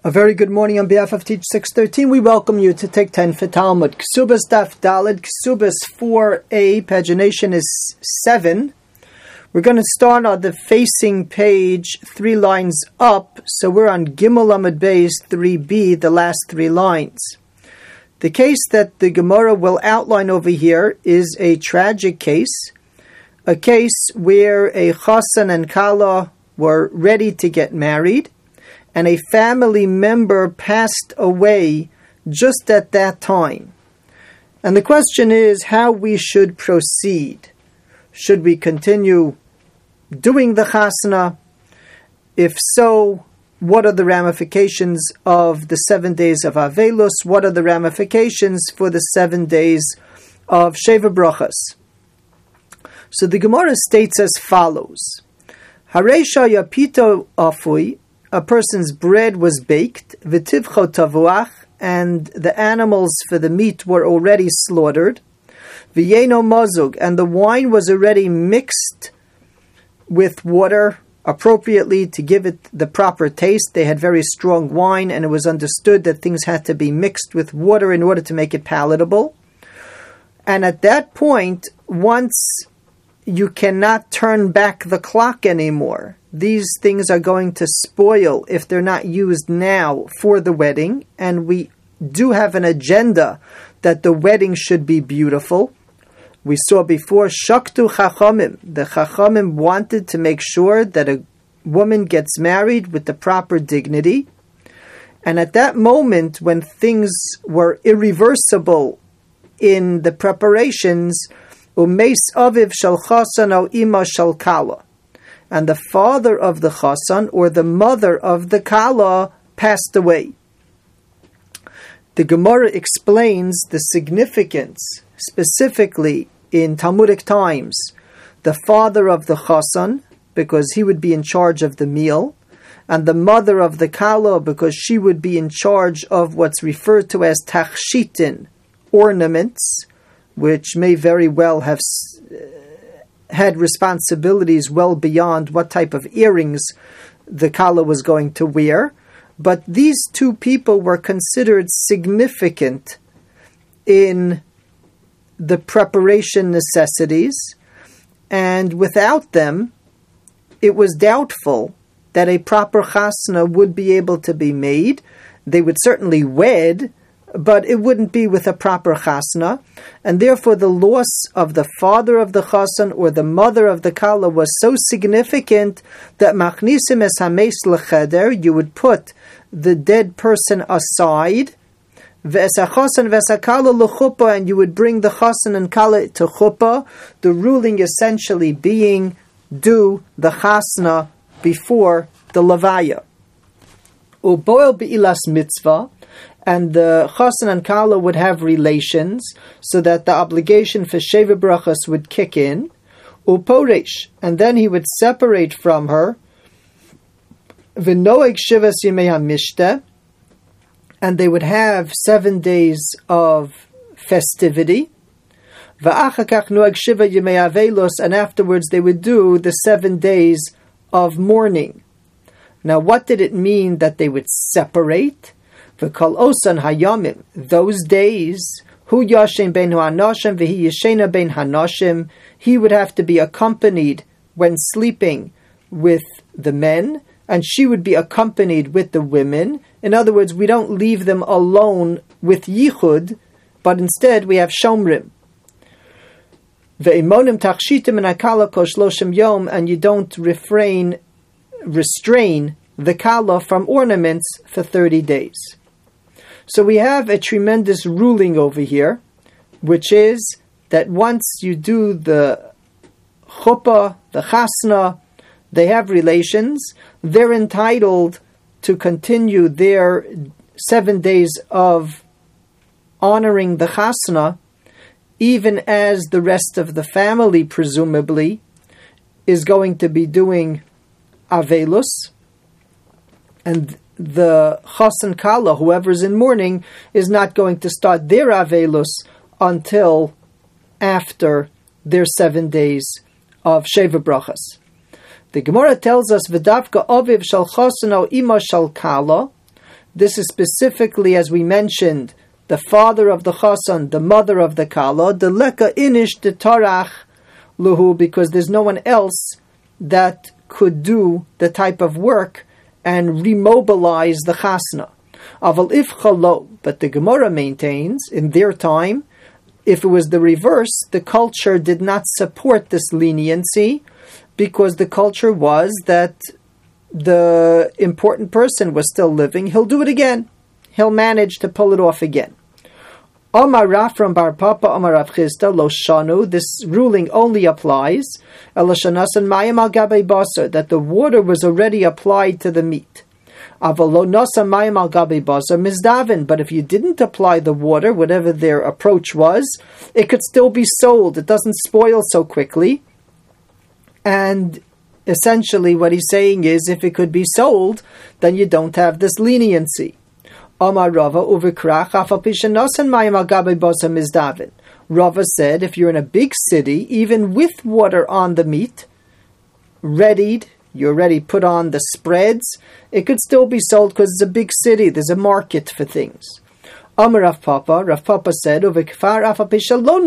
A very good morning on behalf of Teach 613. We welcome you to take 10 for Talmud. Ksubas Daf Daled, Ksubas 4a, pagination is 7. We're going to start on the facing page 3 lines up, so we're on Gimel Amud Beis 3b, the last 3 lines. The case that the Gemara will outline over here is a tragic case, a case where a Chassan and Kala were ready to get married, and a family member passed away just at that time. And the question is how we should proceed. Should we continue doing the chasna? If so, what are the ramifications of the 7 days of Avelus? What are the ramifications for the 7 days of Sheva Brachas? So the Gemara states as follows. Hareisha yapito afui, a person's bread was baked, v'tivcho tavuach, and the animals for the meat were already slaughtered, v'yeno mazug, and the wine was already mixed with water appropriately to give it the proper taste. They had very strong wine, and it was understood that things had to be mixed with water in order to make it palatable. And at that point, once you cannot turn back the clock anymore, these things are going to spoil if they're not used now for the wedding, and we do have an agenda that the wedding should be beautiful. We saw before, Shaktu Chachamim. The Chachamim wanted to make sure that a woman gets married with the proper dignity. And at that moment, when things were irreversible in the preparations, Umeis Aviv Shal Chassan O Ima Shal Kala, and the father of the Chassan or the mother of the Kala passed away. The Gemara explains the significance, specifically in Talmudic times, the father of the Chassan, because he would be in charge of the meal, and the mother of the Kala, because she would be in charge of what's referred to as tachshitin, ornaments, which may very well have had responsibilities well beyond what type of earrings the Kala was going to wear. But these two people were considered significant in the preparation necessities, and without them, it was doubtful that a proper chasna would be able to be made. They would certainly wed, but it wouldn't be with a proper chasna, and therefore the loss of the father of the chassan or the mother of the kala was so significant that machnisim es hameis lecheder, you would put the dead person aside, ve'es hachassan ve'es hakala lechuppah, and you would bring the chassan and kala to chuppah, the ruling essentially being do the chasna before the levaya. Uboil be'ilas mitzvah, and the chassan and kala would have relations, so that the obligation for Sheva Brachas would kick in. Uporesh, and then he would separate from her. V'noeg shivas yimei hamishta, and they would have 7 days of festivity. V'achakach noeg shiva yimei avelos, and afterwards they would do the 7 days of mourning. Now, what did it mean that they would separate? V'kol osan hayamim, those days, hu yashem ben hanashim v'hi yeshena ben hanashim, he would have to be accompanied when sleeping with the men, and she would be accompanied with the women. In other words, we don't leave them alone with yichud, but instead we have shomrim. Ve'imonim tachshitim and akala kol shloshim yom, and you don't restrain the kala from ornaments for 30 days. So we have a tremendous ruling over here, which is that once you do the chuppah, the chasna, they have relations, they're entitled to continue their 7 days of honoring the chasna, even as the rest of the family, presumably, is going to be doing avelus, and the chassan kala, whoever is in mourning, is not going to start their avelus until after their 7 days of Sheva Brachas. The Gemara tells us, "V'davka aviv shal chassan o ima shal kala," This is specifically, as we mentioned, the father of the chasan, the mother of the kala, the leka inish the tarach luhu, because there's no one else that could do the type of work and remobilize the chasna. Aval if chalo, but the Gemara maintains, in their time, if it was the reverse, the culture did not support this leniency, because the culture was that the important person was still living. He'll do it again. He'll manage to pull it off again. Amar Rav from Bar Papa, Amar Rav Chisda, Lo Shanu, this ruling only applies, Elashanasan Mayim al Gabe Basar, that the water was already applied to the meat. Avalo Nasa Mayim al Gabe Basar Mizdavin, but if you didn't apply the water, whatever their approach was, it could still be sold. It doesn't spoil so quickly. And essentially what he's saying is, if it could be sold, then you don't have this leniency. Rava said, if you're in a big city, even with water on the meat, readied, you already put on the spreads, it could still be sold because it's a big city, there's a market for things. Rav Papa said, Rav Papa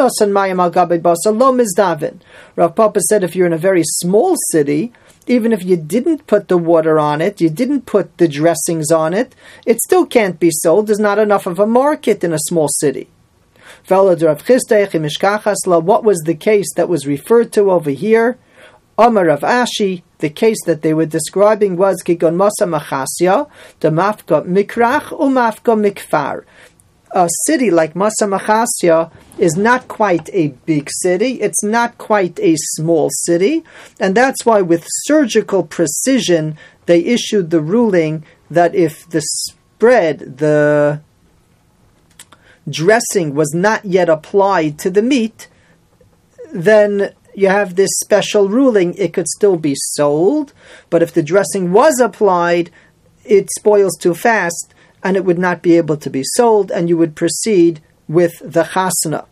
said, if you're in a very small city, even if you didn't put the water on it, you didn't put the dressings on it, it still can't be sold. There's not enough of a market in a small city. What was the case that was referred to over here? Amar Rav Ashi, the case that they were describing was Kigon Masa Machasya, the Mafka Mikrach u Mafka Mikfar. A city like Masa Machasya is not quite a big city, it's not quite a small city, and that's why with surgical precision they issued the ruling that if the spread, the dressing was not yet applied to the meat, then you have this special ruling, it could still be sold, but if the dressing was applied, it spoils too fast, and it would not be able to be sold, and you would proceed with the chasna.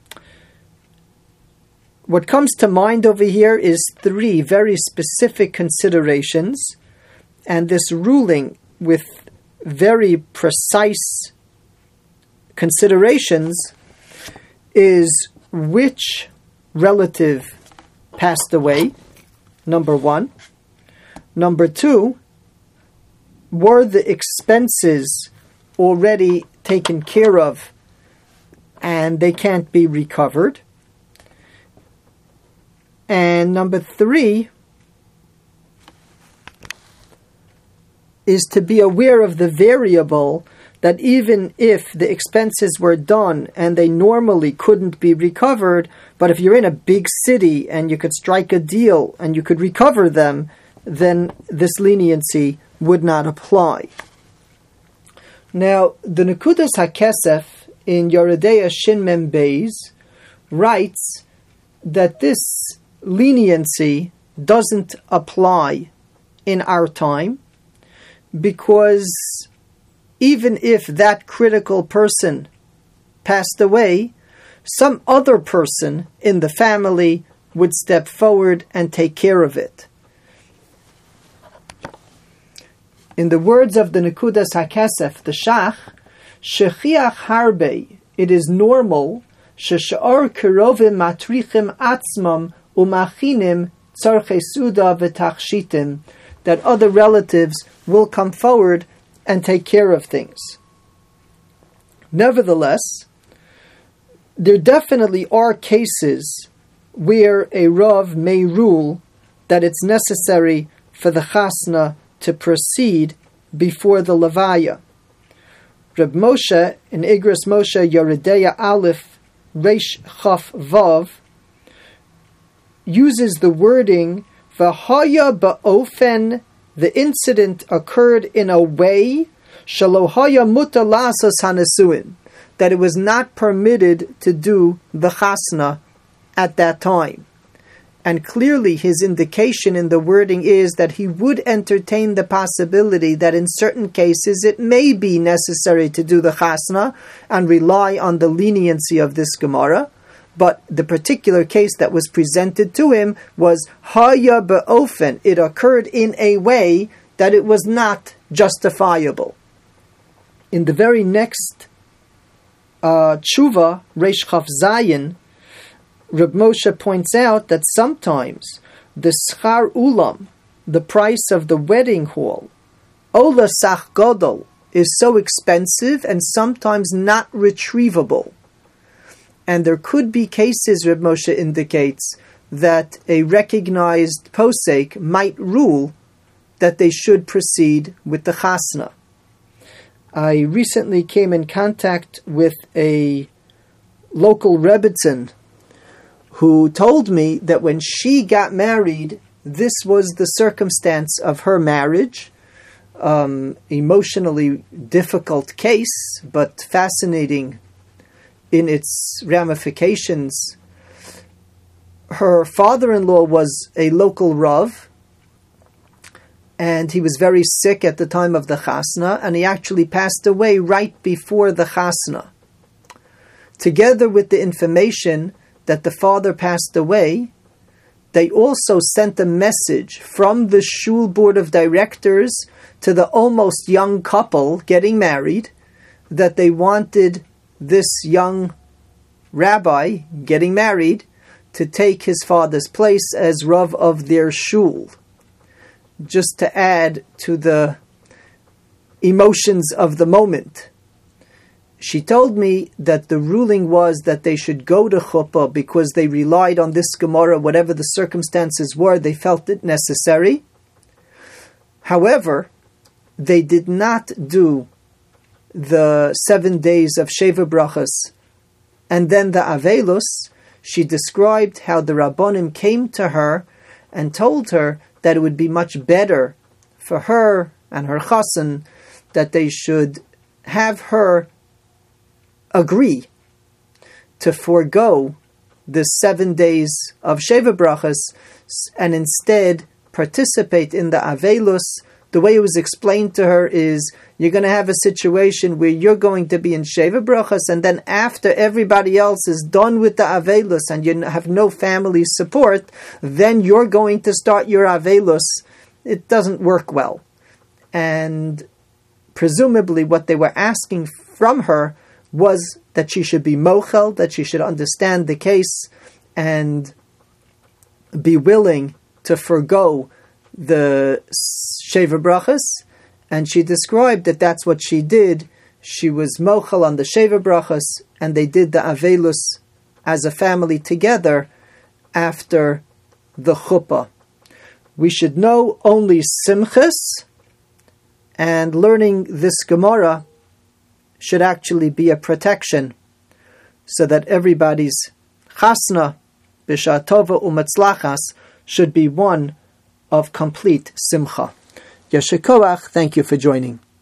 What comes to mind over here is three very specific considerations, and this ruling with very precise considerations is which relative passed away, number one. Number two, were the expenses already taken care of and they can't be recovered? And number three is to be aware of the variable that even if the expenses were done and they normally couldn't be recovered, but if you're in a big city and you could strike a deal and you could recover them, then this leniency would not apply. Now, the Nekudas HaKesef in Yoredeya Shin Mem Beis writes that this leniency doesn't apply in our time, because even if that critical person passed away, some other person in the family would step forward and take care of it. In the words of the Nekudas HaKesef, the Shach, Shechiach Harbe, it is normal, Shesha'or Kerovim Matrichim Atzmam Umachinim Tzarchei Suda V'Tachshitim, that other relatives will come forward and take care of things. Nevertheless, there definitely are cases where a Rav may rule that it's necessary for the chasna to proceed before the levaya. Reb Moshe in Igros Moshe Yoredeya Aleph Reish Chaf Vav uses the wording V'haya ba'ofen, the incident occurred in a way shelo haya mutar lasas hanesuin, that it was not permitted to do the chasna at that time. And clearly his indication in the wording is that he would entertain the possibility that in certain cases it may be necessary to do the chasna and rely on the leniency of this Gemara. But the particular case that was presented to him was haya be'ofen. It occurred in a way that it was not justifiable. in the very next tshuva, Reish Chaf Zayin, Reb Moshe points out that sometimes the schar ulam, the price of the wedding hall, ola sach gadol, is so expensive and sometimes not retrievable. And there could be cases, Reb Moshe indicates, that a recognized posek might rule that they should proceed with the chasna. I recently came in contact with a local Rebbitzin who told me that when she got married, this was the circumstance of her marriage. Emotionally difficult case, but fascinating in its ramifications. Her father-in-law was a local Rav, and he was very sick at the time of the chasna, and he actually passed away right before the chasna. Together with the information that the father passed away, they also sent a message from the shul board of directors to the almost young couple getting married that they wanted this young rabbi getting married to take his father's place as Rav of their shul. Just to add to the emotions of the moment. She told me that the ruling was that they should go to chuppah because they relied on this Gemara, whatever the circumstances were, they felt it necessary. However, they did not do the 7 days of Sheva Brachas and then the Avelus. She described how the Rabbonim came to her and told her that it would be much better for her and her chassan that they should have her agree to forego the 7 days of Sheva Brachas and instead participate in the Avelus. The way it was explained to her is you're going to have a situation where you're going to be in Sheva Brachas, and then after everybody else is done with the Avelus and you have no family support, then you're going to start your Avelus. It doesn't work well. And presumably what they were asking from her was that she should be mochel, that she should understand the case and be willing to forgo the Sheva Brachas, and she described that that's what she did. She was mochel on the Sheva Brachas, and they did the Avelus as a family together after the chuppah. We should know only simchas, and learning this Gemara should actually be a protection so that everybody's chasna, b'sha tova u'matzlachas, should be one of complete simcha. Yeshikoach, thank you for joining.